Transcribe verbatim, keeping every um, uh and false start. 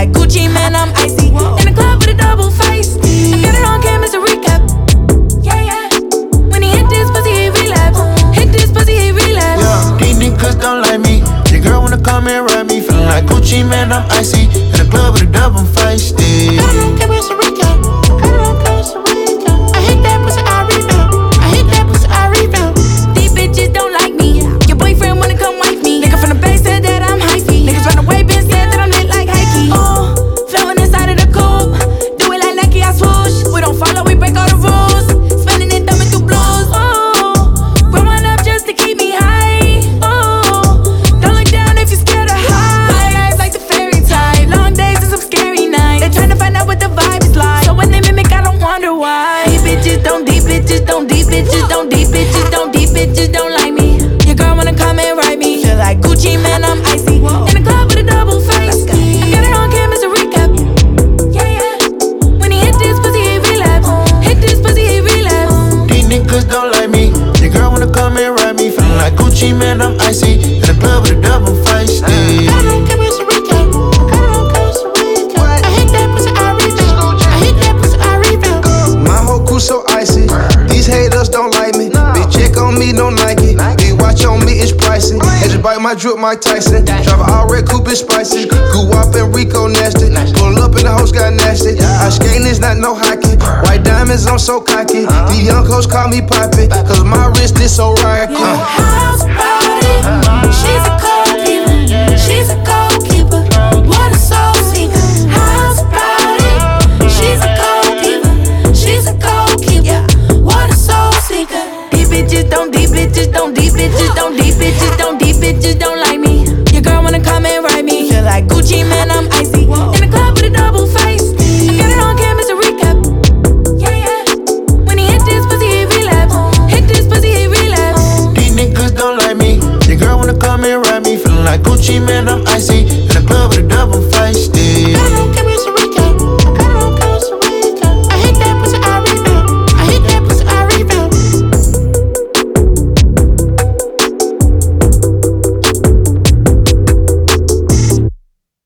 like Gucci, man, I'm icy. In the club with a double face. I got it on camera to recap. Yeah, yeah. When he hit this pussy, he relapse. Hit this pussy, he relapse. Yeah, these niggas don't like me. Your girl wanna come and ride me. Feeling like Gucci, man, I'm icy. In the club with a double face. I got it on camera to recap. I got it on camera to recap. I hit that pussy, I rebound. I hit that pussy, I rebound. These bitches don't like me. Your boyfriend wanna come wife me. Nigga from the base said that I'm hyphy. Niggas run away, been said that I'm lit like Heike. Oh, floating inside of the coupe. Do it like Nike, I swoosh. We don't follow, we break all the rules. Spending and thumbing through blues. Oh, growing up just to keep me high. Oh, don't look down if you're scared of high. My life like the fairy type. Long days and some scary nights. They're trying to find out what the vibe is like. So when they mimic, I don't wonder why. These bitches don't, deep bitches don't, deep bitches don't, deep bitches don't, deep bitches don't like me. Your girl wanna come and ride me. Feel like Gucci, man, I'm icy. In the club with a double face. I got it on camera to recap. Yeah, yeah. When he hit this pussy, he relapse. Hit this pussy, he relapse. These niggas don't like me. Your girl wanna come and ride me. Feeling like Gucci, man, I'm icy. In the club with a double face. I got it on camera to recap. I got it on camera to recap. I hit that pussy, I rebound. I hit that pussy, I rebound. My whole crew so icy. These haters don't like me. Big check on me, no Nike. Big watch on me, it's pricey. Had to bite my drip, Mike Tyson. Drive an all red coupe, it's spicy. Goo up and Rico nasty. Pull up and the host got nasty. I skating is not no hockey. White diamonds, I'm so cocky. These young hoes call me Poppy. Cause my wrist is so rocky. Uh. House party. She's a goalkeeper. She's a goalkeeper. What a soul seeker. House party. She's a goalkeeper. She's a goalkeeper. What a soul seeker. These bitches don't, deep bitches don't, deep bitches don't, deep bitches don't, deep bitches don't like me. Your girl wanna come and ride me. Feel like Gucci, man, I'm icy. In the club with a double face. I got it on camera to recap. Yeah, yeah. When he hit this pussy, he relapse. Hit this pussy, he relapse. These niggas don't like me. Your girl wanna come and ride me. Feeling like Gucci, man,